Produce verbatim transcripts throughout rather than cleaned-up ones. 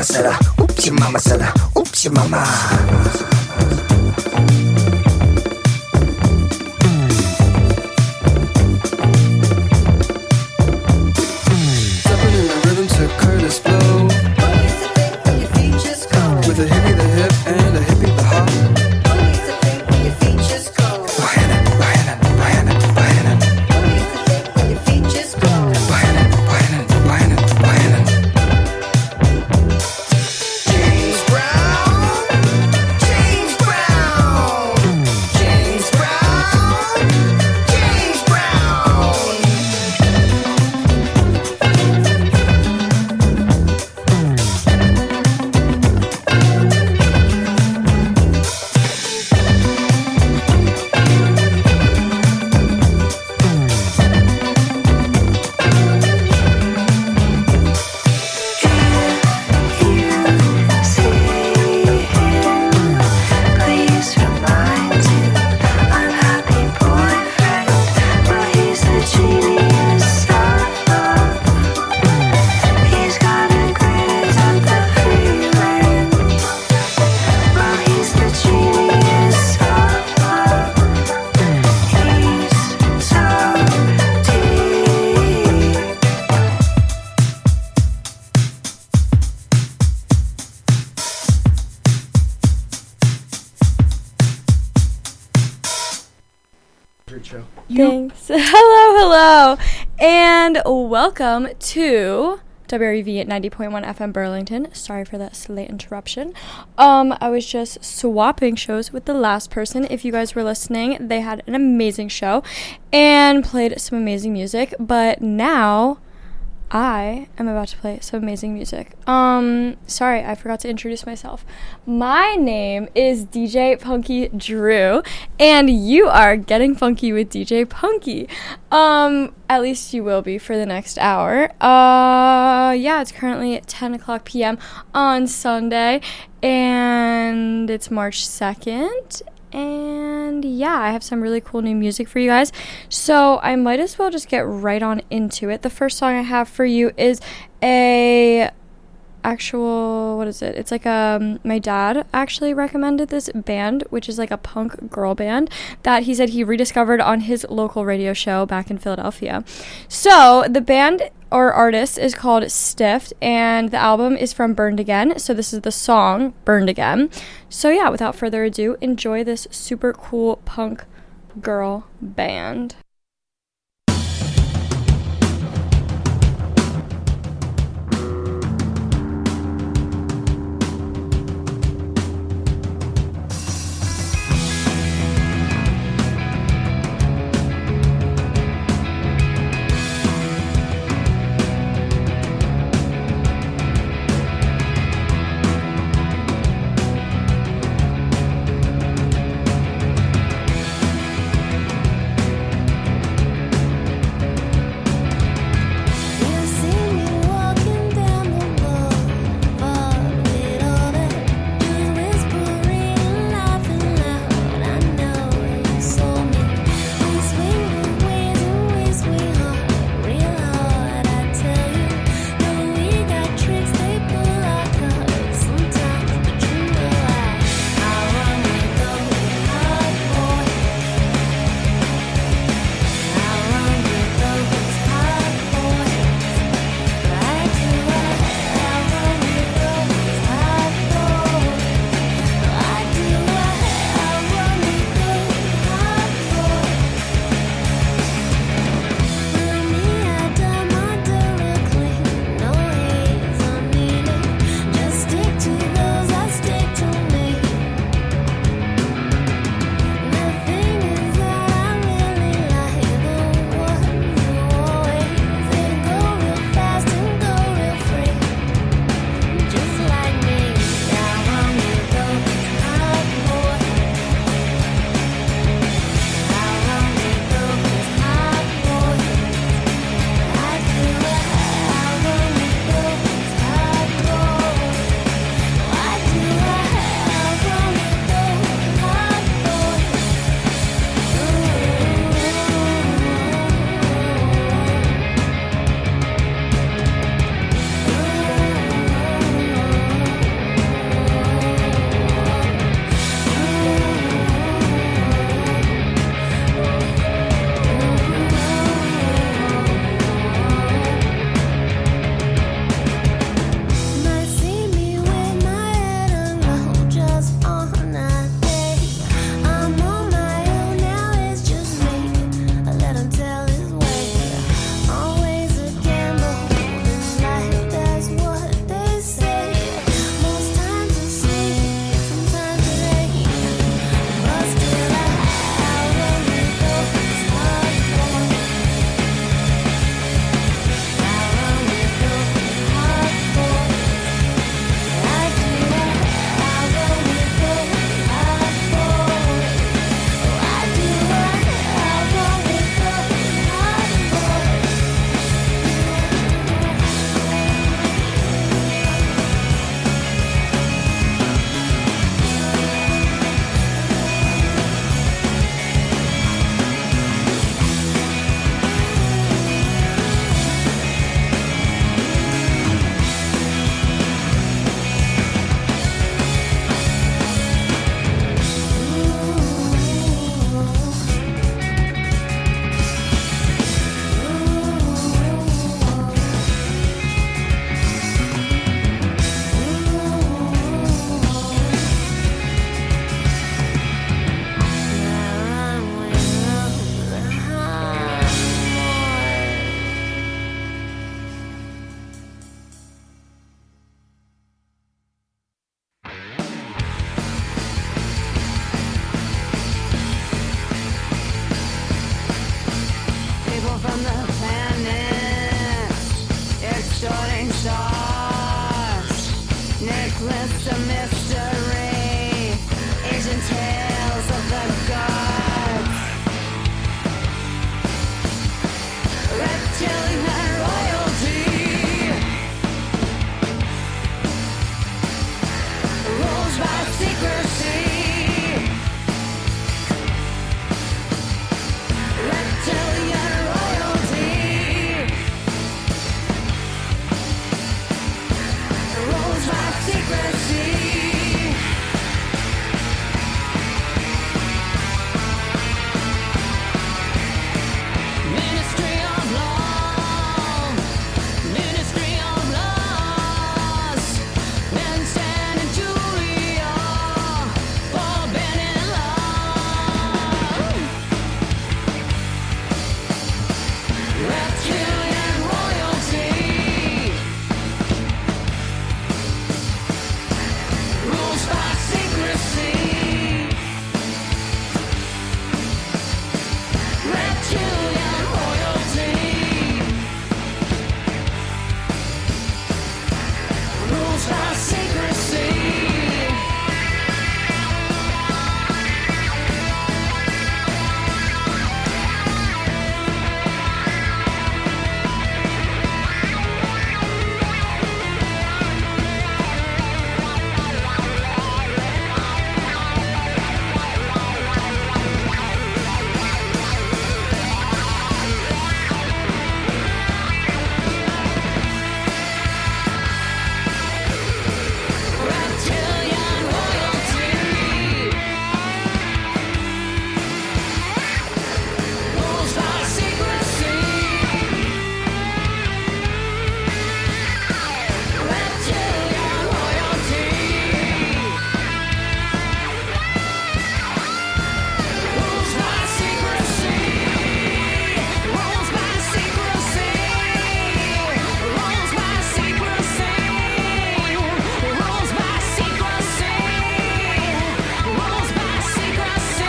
mama said a, oops, your mama said a, oops, your mama. Stepping in the rhythm to Curtis Blow. With a hippie the hip and a hippie the hop. Bohannon, Bohannon, Bohannon, Bohannon. Bohannon, Bohannon, Bohannon, Bohannon. James Brown, James Brown, James Brown, James Brown. Please remind you, unhappy boyfriend. Well, he's the genius of love. He's got a great at the feeling. Well, he's the genius of love. He's so deep. Thanks. Hello, hello, and welcome to W R E V at ninety point one F M Burlington. Sorry for that late interruption. Um, I was just swapping shows with the last person. If you guys were listening, they had an amazing show and played some amazing music, but now I am about to play some amazing music. Um, sorry, I forgot to introduce myself. My name is D J Punky Drew, and you are getting funky with D J Punky. Um, at least you will be for the next hour. Uh, yeah, it's currently at ten o'clock p.m. on Sunday, and it's March second. And yeah, I have some really cool new music for you guys. So I might as well just get right on into it. The first song I have for you is a actual, what is it? It's like um my dad actually recommended this band, which is like a punk girl band that he said he rediscovered on his local radio show back in Philadelphia. So the band or artist is called Stiff, and the album is from Burned Again. So this is the song Burned Again. So yeah, without further ado, enjoy this super cool punk girl band. Thank from the planet, extorting stars. Nicholas the mystery, ancient tales of the gods. Reptilian royalty rules by secrecy. Reptilian royalty rules by secrecy. Ministry of law, ministry of laws, men stand in Julia, forbidden love. Reptilian royalty rules by secrecy. Reptilian royalty rules by secrecy. Reptilian royalty rules by secrecy. Reptilian royalty rules by secrecy. Rules by secrecy. Rules by secrecy. Rules by secrecy. Rules by secrecy.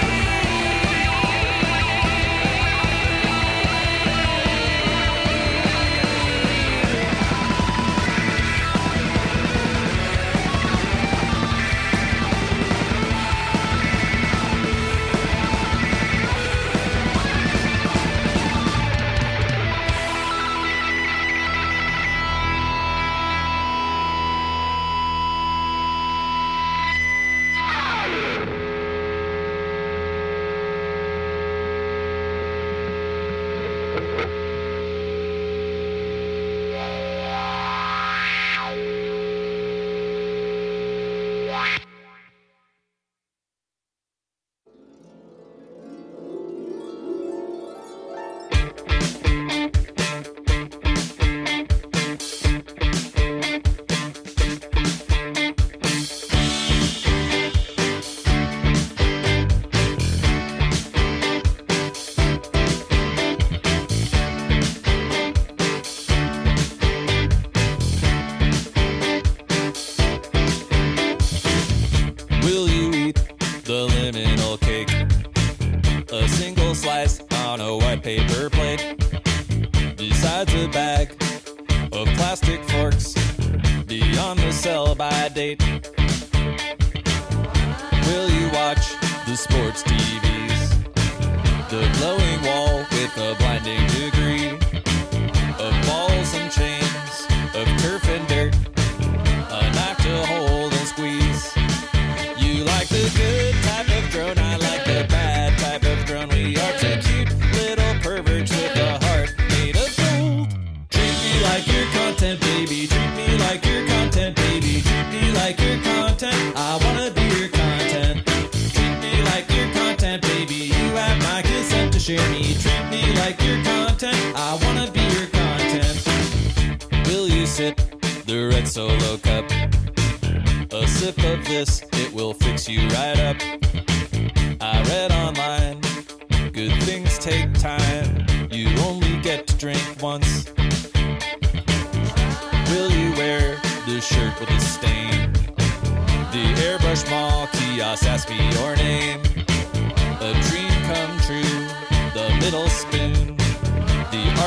Will you eat the liminal cake? A single slice on a white paper plate. Besides a bag of plastic forks beyond the sell-by date. Will you watch the sports T Vs? The glowing wall with a blinding degree of balls and chains, of turf and dirt, a knife to hold and squeeze. You like the good type of drone, I like the bad type of drone. We are two cute little perverts with a heart made of gold. Treat me like your content, baby. Treat me like your content, baby. Treat me like your content. I wanna be your content. Treat me like your content, baby. You have my consent to share me. Treat me like your content. I wanna be your content. Will you sip the red Solo cup? A sip of this, it will fix you right up. I read online, good things take time. You only get to drink once. Will you wear the shirt with a stain? The airbrush mall kiosk ask me your name. A dream come true, the middle spoon.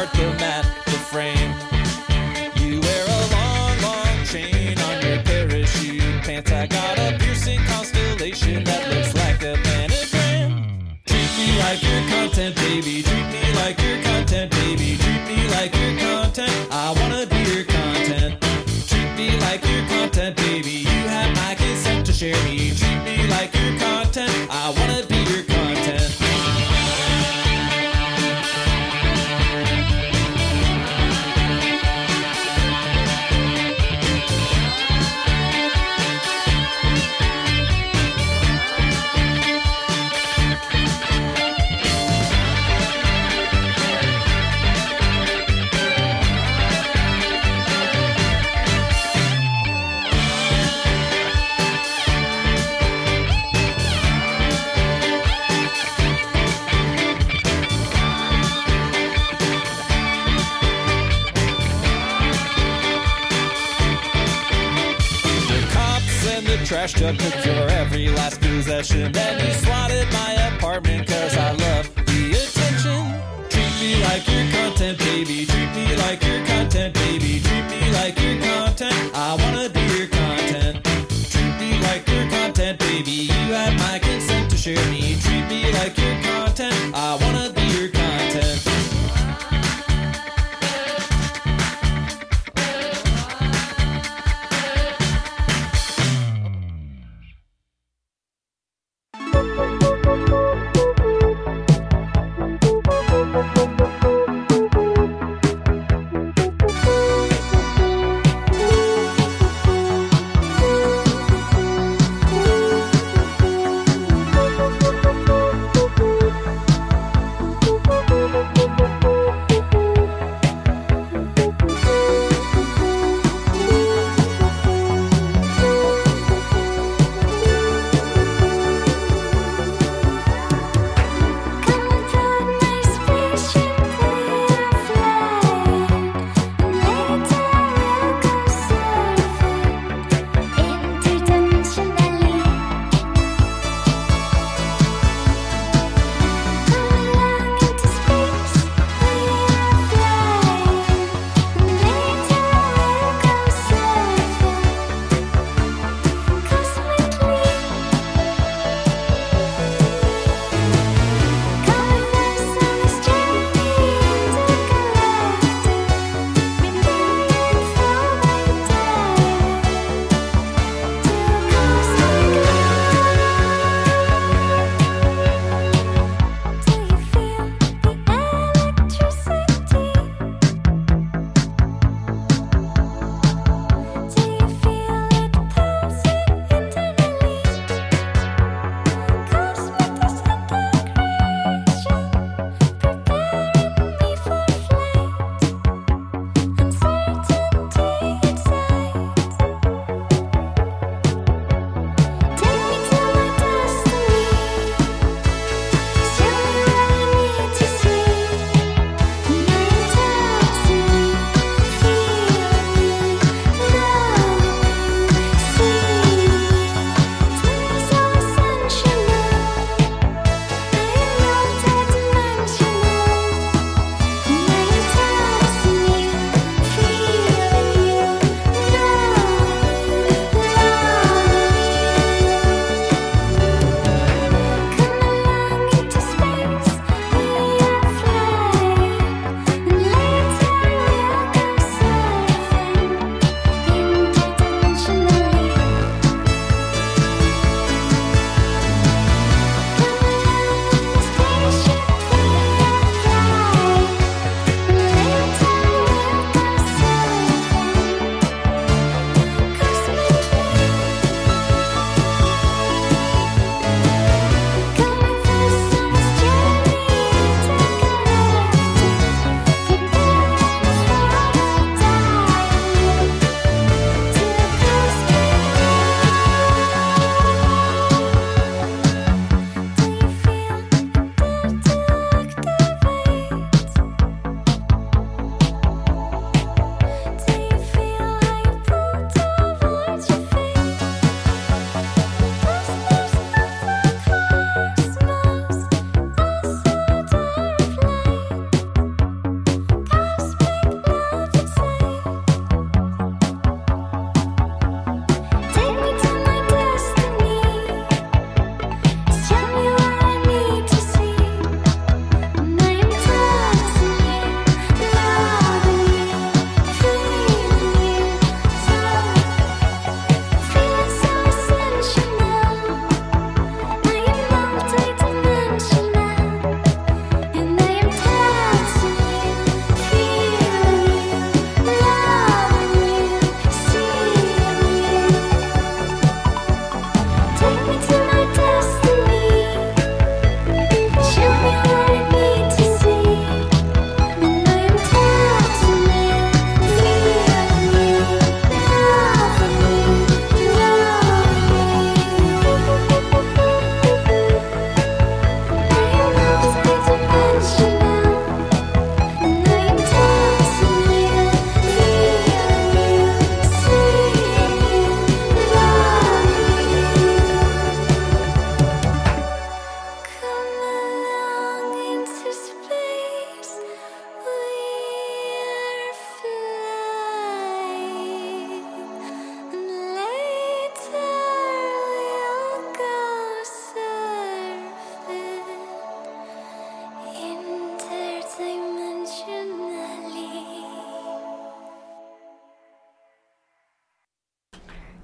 apart the mat, the frame. You wear a long, long chain on your parachute pants. I got a piercing constellation that looks like a pentagram. Treat me like your content, baby. Treat me like your content, baby. Treat me like your content. I wanna be your content. Treat me like your content, baby. You have my consent to share me. Treat me like your content. I wanna be your content. Trash truck took your every last possession. Then you swatted my apartment cause I love the attention. Treat me like your content, baby. Treat me like your content, baby. Treat me like your content. I wanna be your content. Treat me like your content, baby. You have my consent to share me. Treat me like your content. I wanna be your content.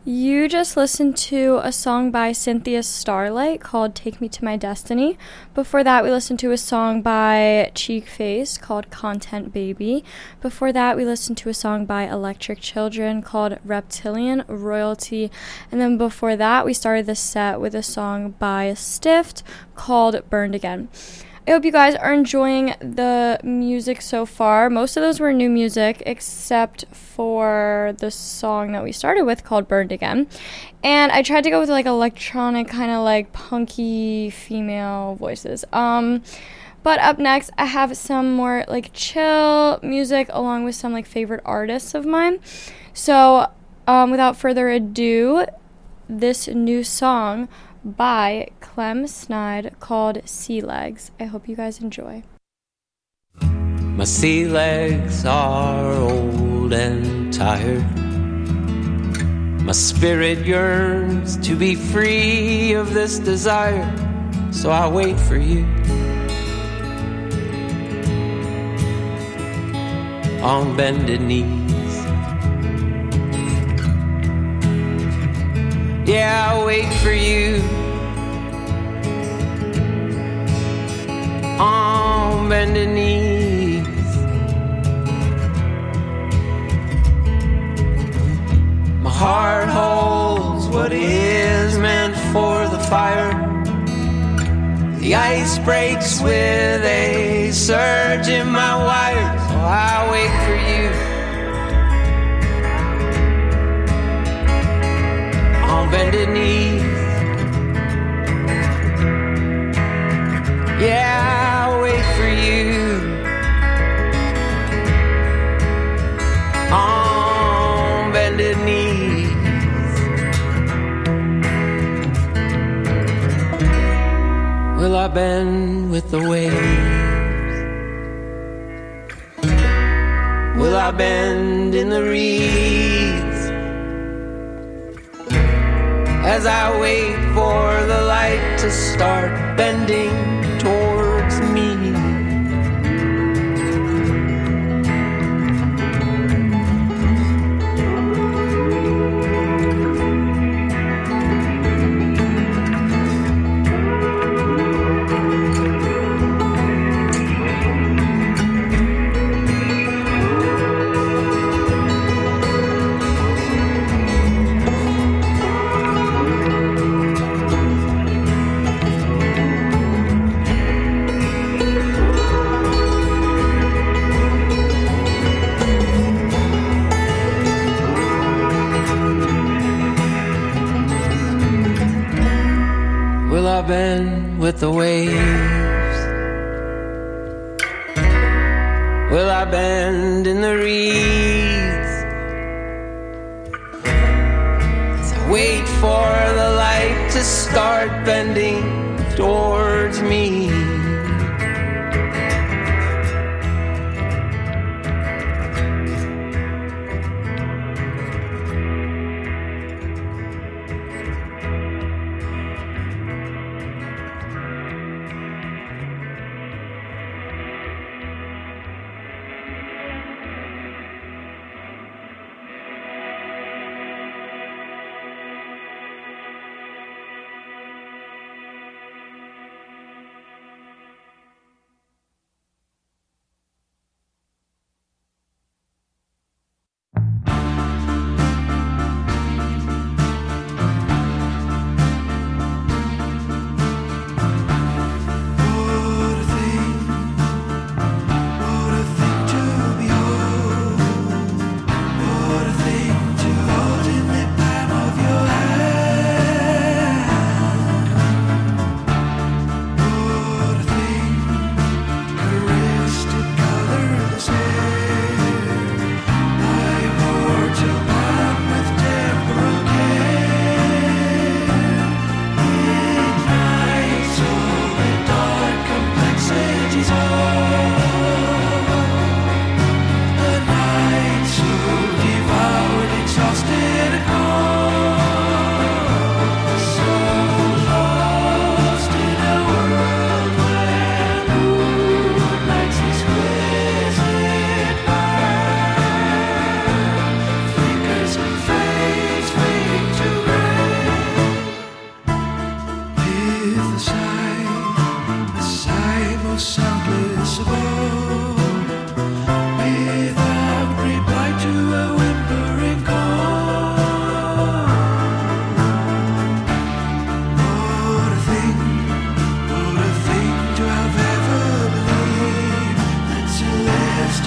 You just listened to a song by Cynthia Starlight called Take Me to My Destiny. Before that, we listened to a song by Cheek Face called Content Baby. Before that, we listened to a song by Electric Children called Reptilian Royalty. And then before that, we started the set with a song by Stift called Burned Again. I hope you guys are enjoying the music so far. Most of those were new music, except for the song that we started with called Burned Again. And I tried to go with like electronic, kind of like punky female voices. Um, but up next, I have some more like chill music along with some like favorite artists of mine. So um, without further ado, this new song by Clem Snide called Sea Legs. I hope you guys enjoy. My sea legs are old and tired. My spirit yearns to be free of this desire, so I wait for you on bended knees. Yeah, I'll wait for you on bended knees. My heart holds what is meant for the fire. The ice breaks with a surge in my wires, so I'll wait for you on bended knees. Yeah, I'll wait for you on bended knees. Will I bend with the waves? Will I bend in the reeds? As I wait for the light to start bending towards me. Will I bend with the waves? Will I bend in the reeds? As I wait for the light to start bending towards me.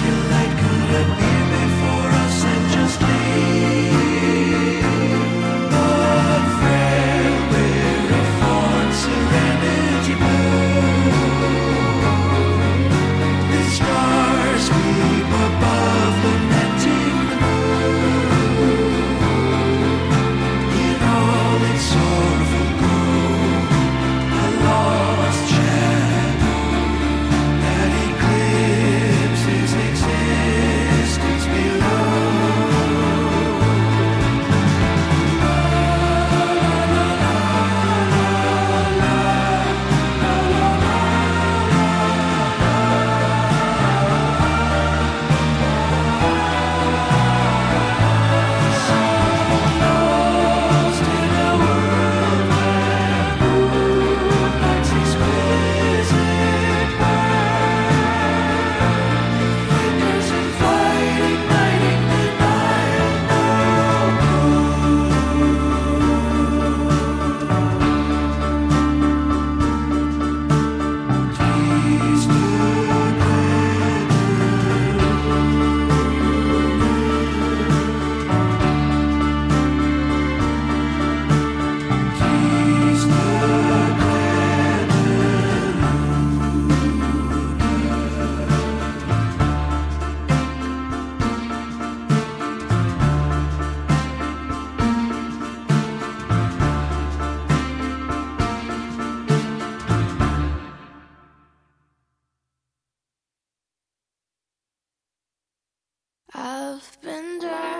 I've been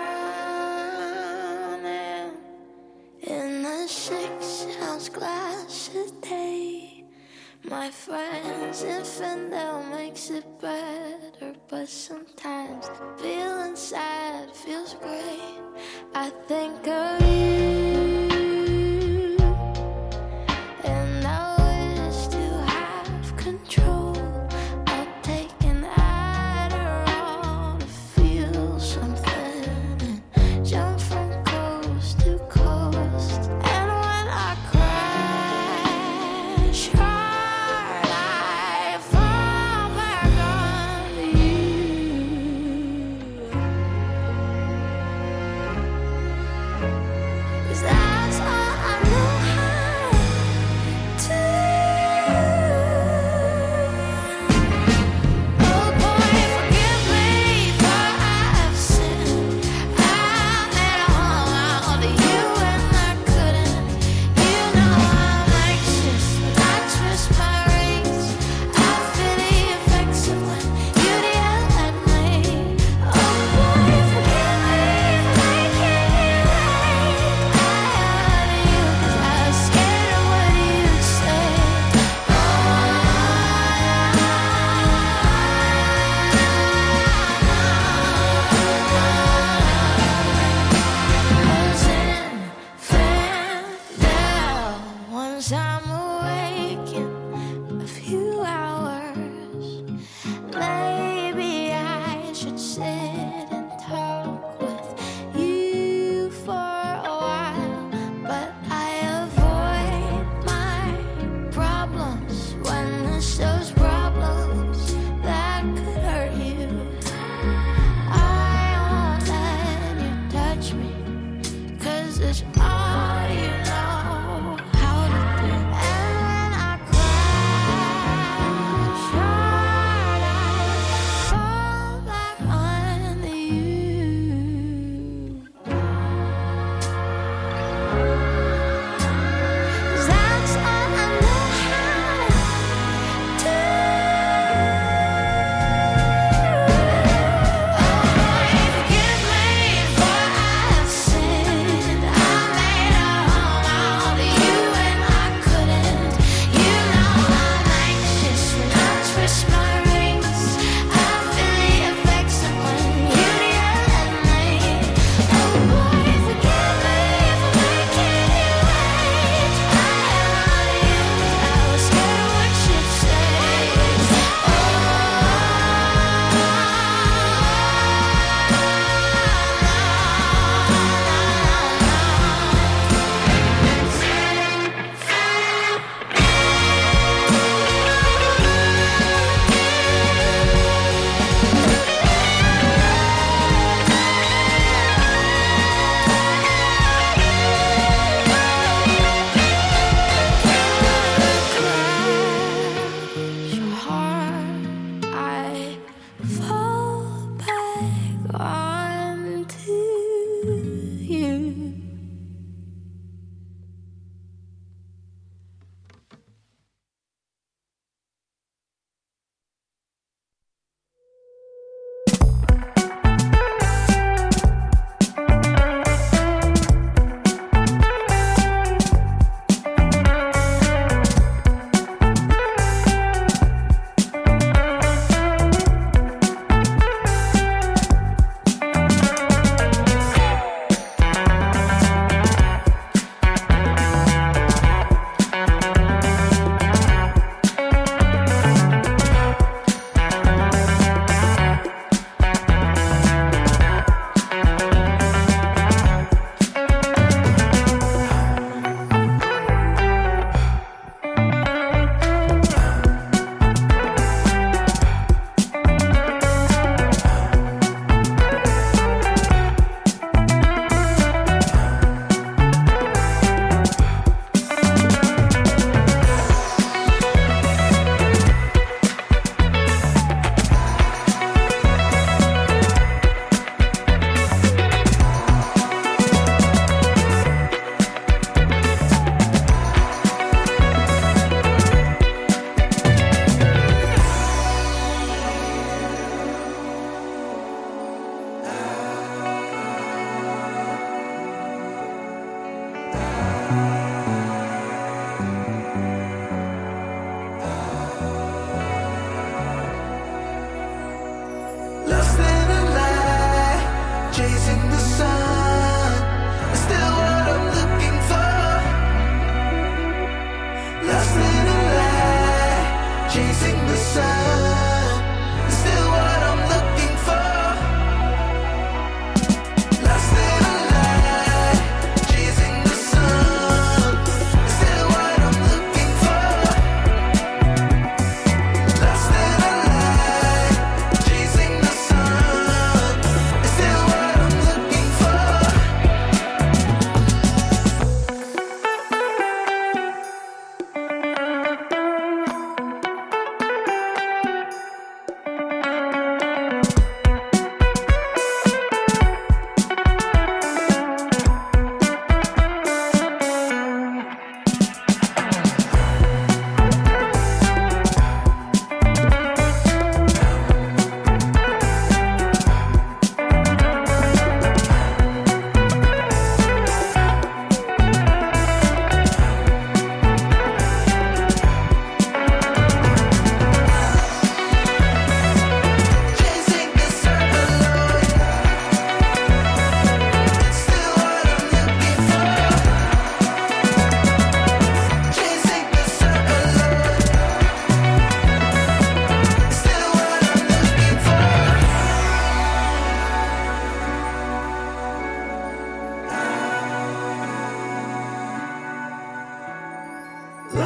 drowning in the six ounce glass a day. My friends infidel makes it better, but sometimes feeling sad feels great. I think of you, and I wish to have control. I'll take an Adderall to feel something and jump from coast to coast. And when I crash hard, I fall back on you. 'Cause that's all I know how to do. Oh boy, forgive me for I've sinned. I made a whole out of you and I couldn't. You know I'm anxious when I twist my rings. I feel the effects of when you yell at me. Oh boy, forgive me for making it right. I held you 'cause I was scared of what you'd say. Once I'm awake in a few hours, maybe I should sit and talk with you for a while. But I avoid my problems when there's those problems that could hurt you. I won't let you touch me, 'cause it's all you know how to do. And when I crash hard, I fall back on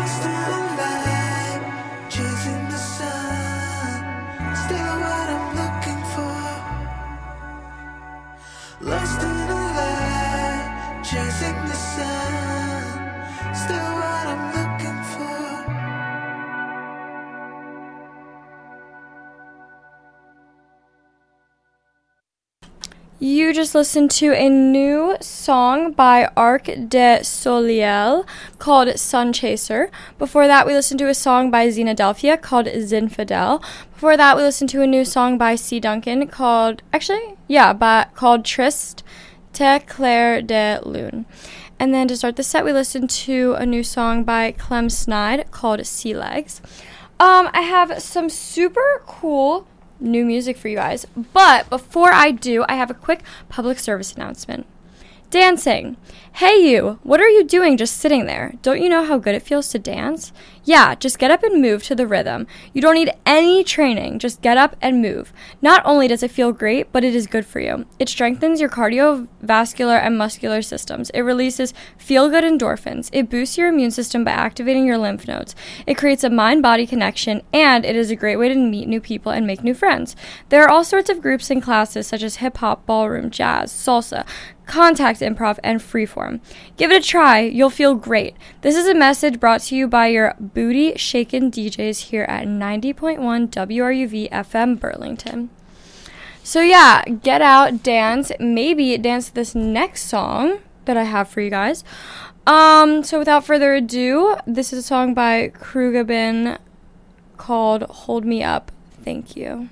Lost in the light, chasing the sun. Still what I'm looking for. Lost in the light, chasing the sun. Still what I'm looking for. You just listened to a new song by Arc de Soliel called Sun Chaser. Before that, we listened to a song by Xenadelphia called Zinfidel. Before that, we listened to a new song by C. Duncan called, actually, yeah, by, called Triste Claire de Lune. And then to start the set, we listened to a new song by Clem Snide called Sea Legs. Um, I have some super cool new music for you guys. But before I do, I have a quick public service announcement. Dancing. Hey you, what are you doing just sitting there? Don't you know how good it feels to dance? Yeah, just get up and move to the rhythm. You don't need any training, just get up and move. Not only does it feel great, but it is good for you. It strengthens your cardiovascular and muscular systems. It releases feel-good endorphins. It boosts your immune system by activating your lymph nodes. It creates a mind-body connection, and it is a great way to meet new people and make new friends. There are all sorts of groups and classes such as hip-hop, ballroom, jazz, salsa, contact improv, and freeform. Give it a try. You'll feel great. This is a message brought to you by your booty shaken D Js here at ninety point one W R U V F M Burlington. So yeah, get out, dance, maybe dance to this next song that I have for you guys. Um, so without further ado, this is a song by Krugabin called Hold Me Up. Thank you.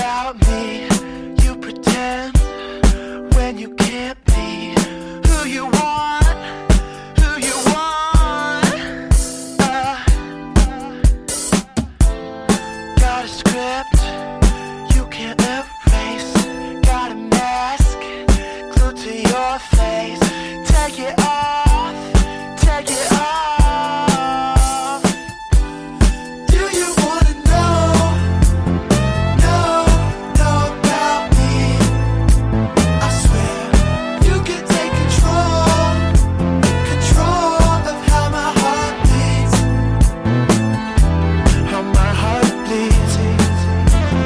about me. You pretend when you can't be who you want, who you want. Uh, got a script you can't erase. Got a mask glued to your face. Take it off, take it off. Do you wanna know, know, know about me? I swear you can take control, control of how my heart beats, how my heart beats.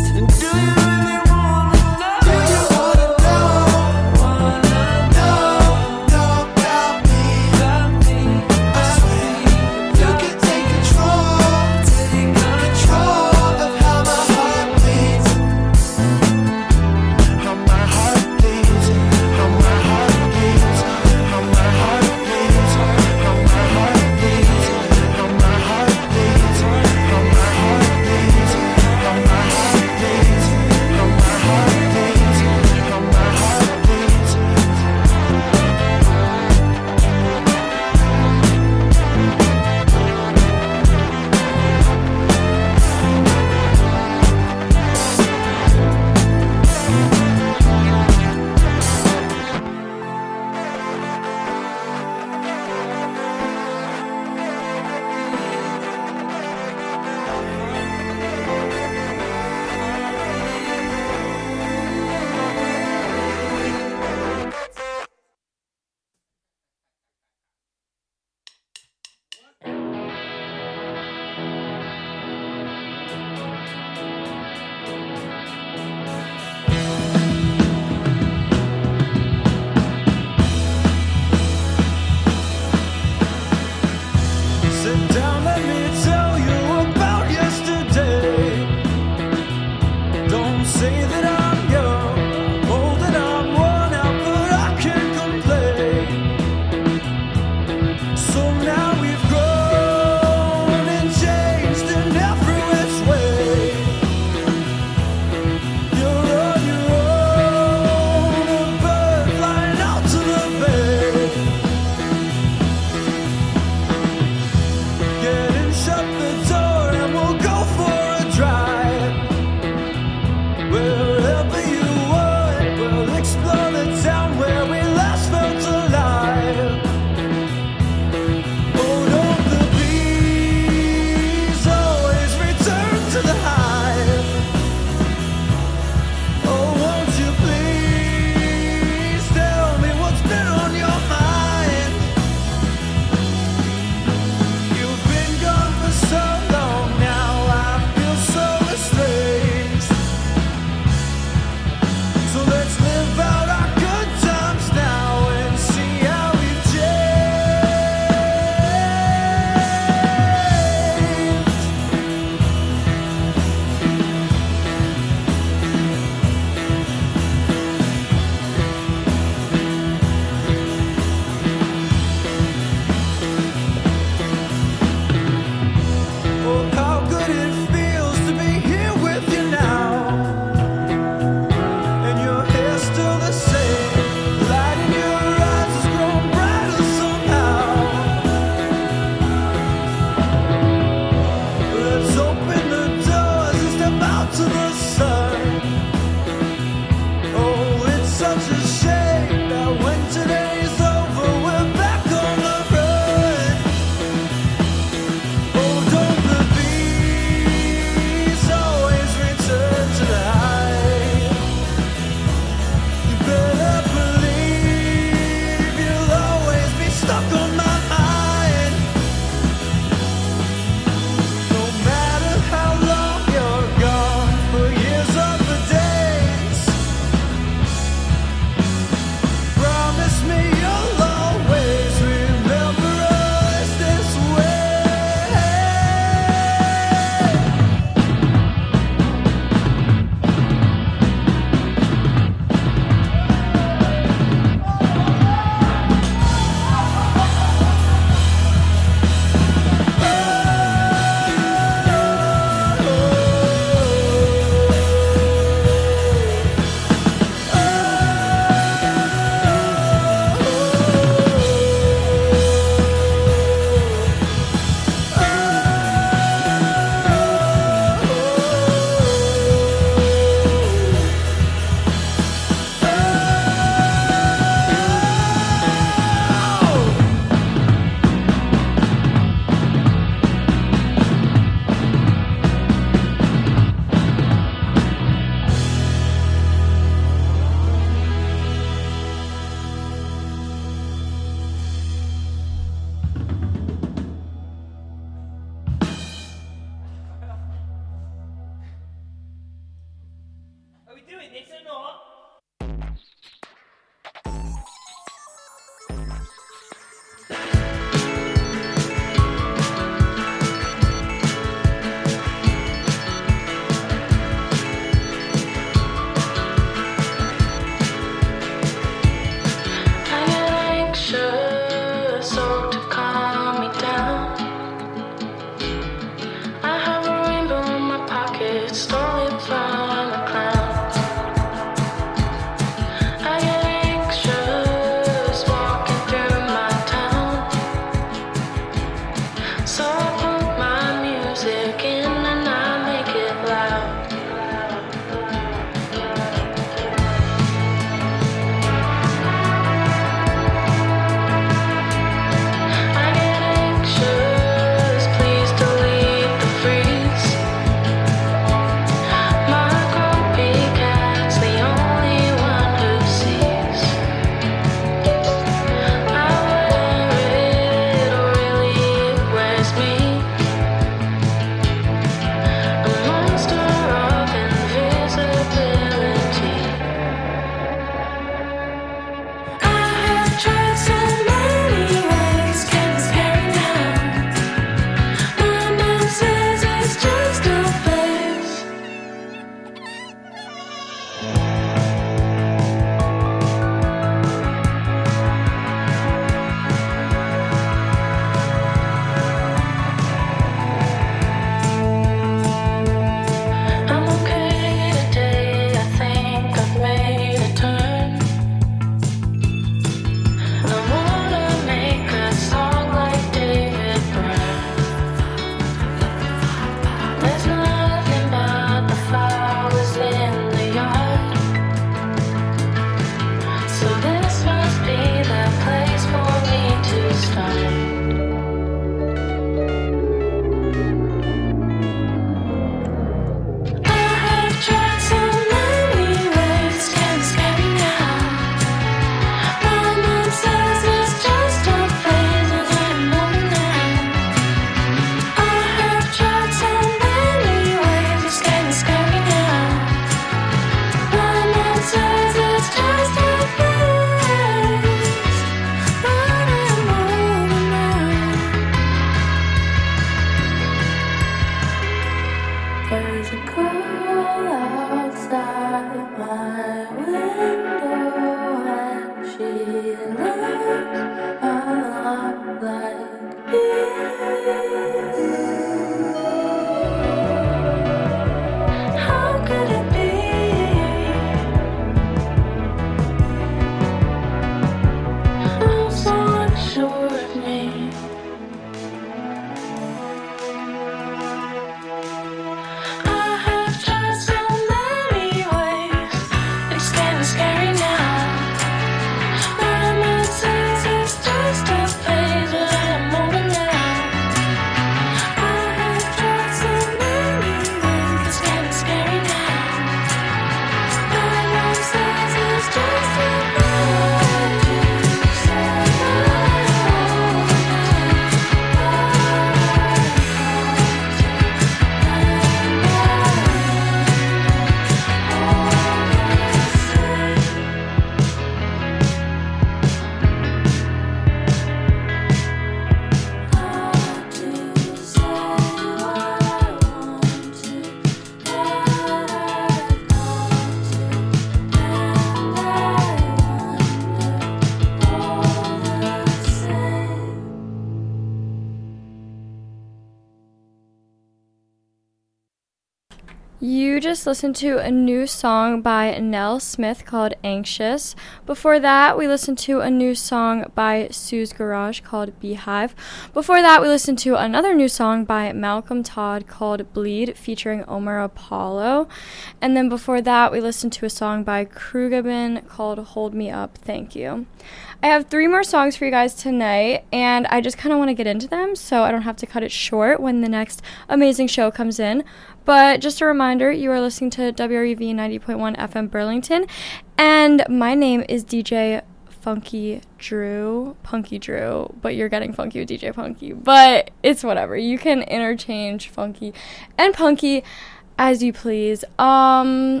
You just listened to a new song by Nell Smith called Anxious. Before that, we listened to a new song by Sue's Garage called Beehive. Before that, we listened to another new song by Malcolm Todd called Bleed featuring Omar Apollo. And then before that, we listened to a song by Krugabin called Hold Me Up, Thank You. I have three more songs for you guys tonight, and I just kind of want to get into them so I don't have to cut it short when the next amazing show comes in. But just a reminder, you are listening to W R U V ninety point one F M Burlington, and my name is D J Funky Drew, Punky Drew, but you're getting funky with D J Punky, but it's whatever. You can interchange funky and punky as you please. Um...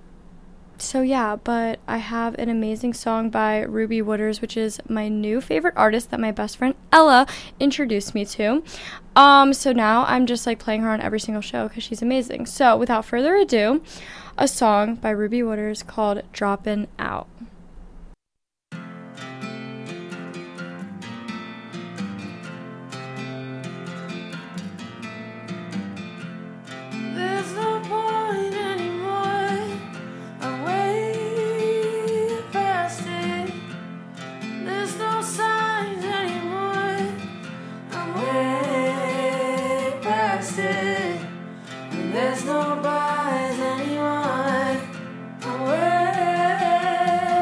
So yeah, but I have an amazing song by Ruby Wooders, which is my new favorite artist that my best friend Ella introduced me to. Um, so now I'm just like playing her on every single show because she's amazing. So without further ado, a song by Ruby Wooders called Droppin' Out. There's no point anymore. I'm way past it. There's no signs anymore. I'm way past it. And there's no buys anymore. I'm way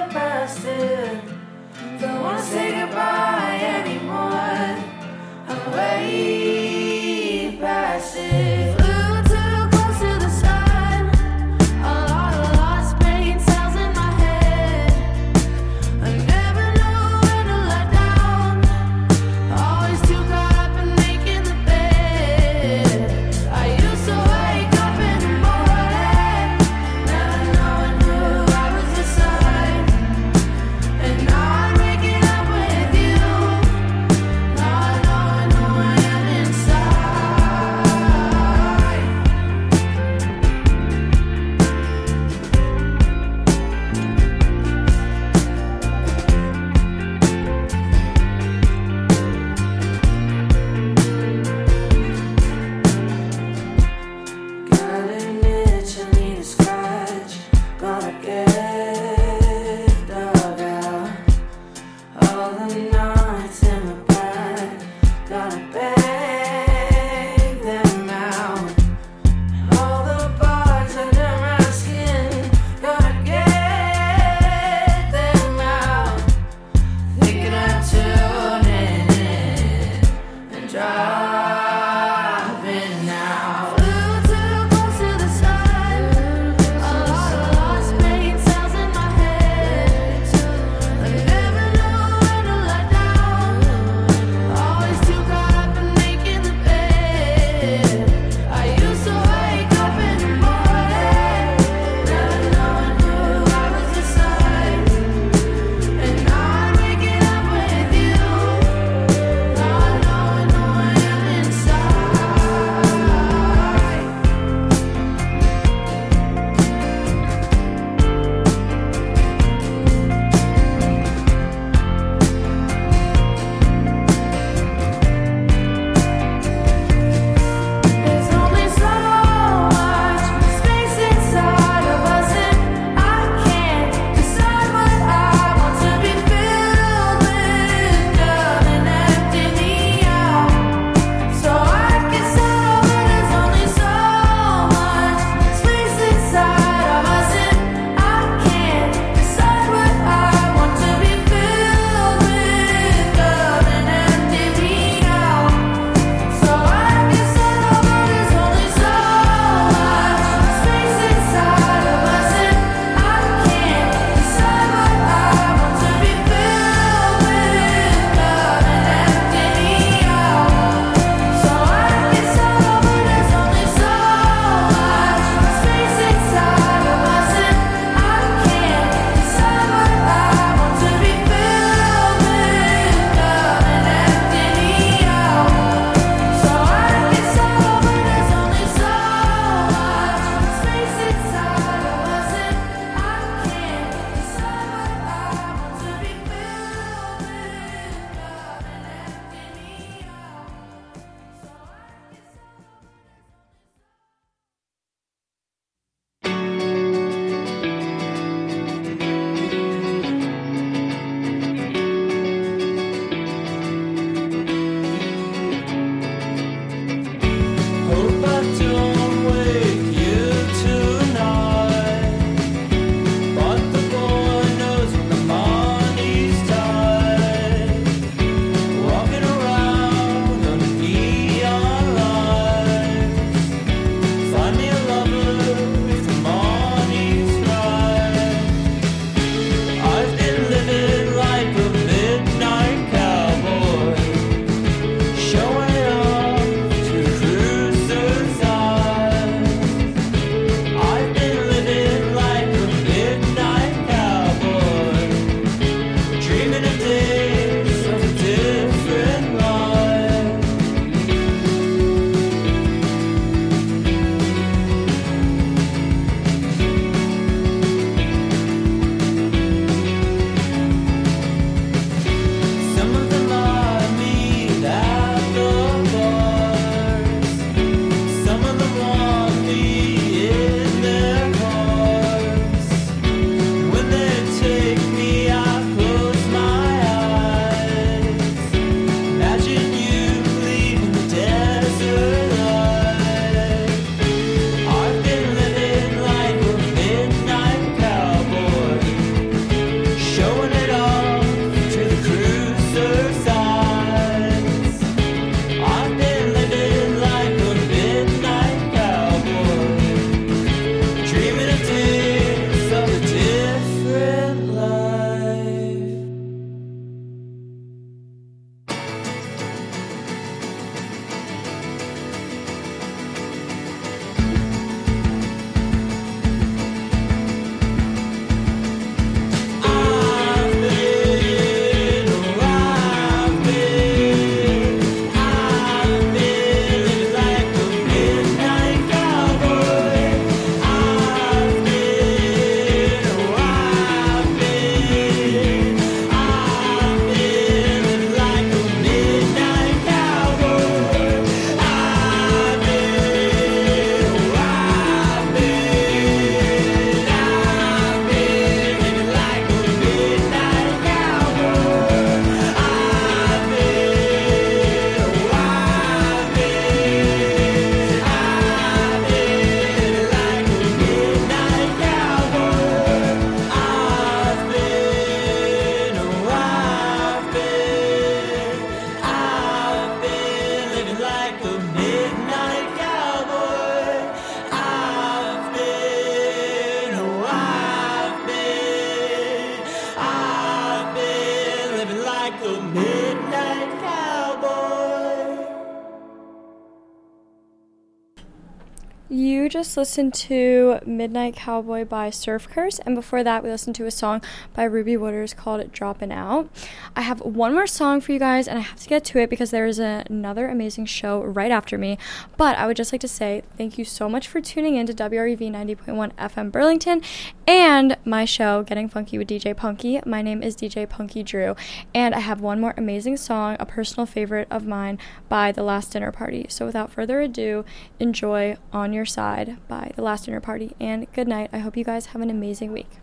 just listened to Midnight Cowboy by Surf Curse, and before that we listened to a song by Ruby Wooders called Droppin' Out. I have one more song for you guys, and I have to get to it because there is a, another amazing show right after me, but I would just like to say thank you so much for tuning in to W R E V ninety point one F M Burlington and my show, Getting Funky with D J Punky. My name is D J Punky Drew, and I have one more amazing song, a personal favorite of mine by The Last Dinner Party. So without further ado, enjoy On Your Side by The Last Dinner Party, and good night. I hope you guys have an amazing week.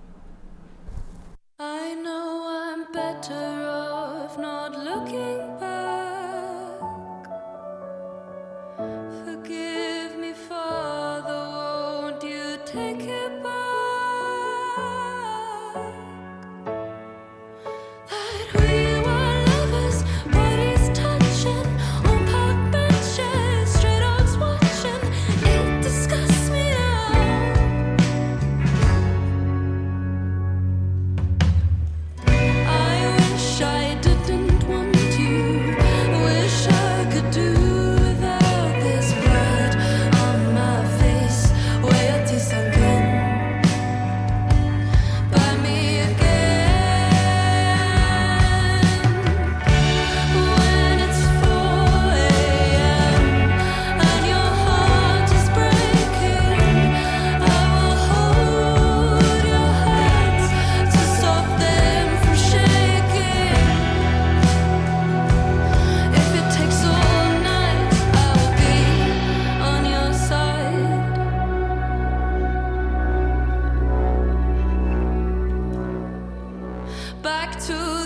I know I'm better off not looking back. Forgive me, Father, won't you take it back? That we were lovers, bodies touching on park benches, straight ups watching. It disgusts me now. I wish I didn't want you. Wish I could do without this blood on my face. Where it is again. Buy me again. When it's four a.m. and your heart is breaking, I will hold your hands to stop them from shaking. If it takes all night, I will be on your side. Back to